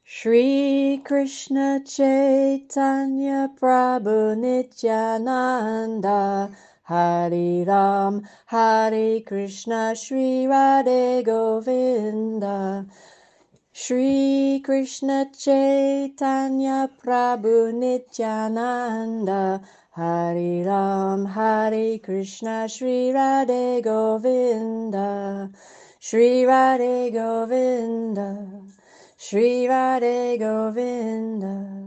Shri Krishna Chaitanya Prabhu Nityananda Hari Ram Hari Krishna Shri Radhe Govinda Shri Krishna Chaitanya Prabhu Nityananda Hari Ram Hari Krishna Shri Radhe Govinda Shri Radhe Govinda Shri Radhe Govinda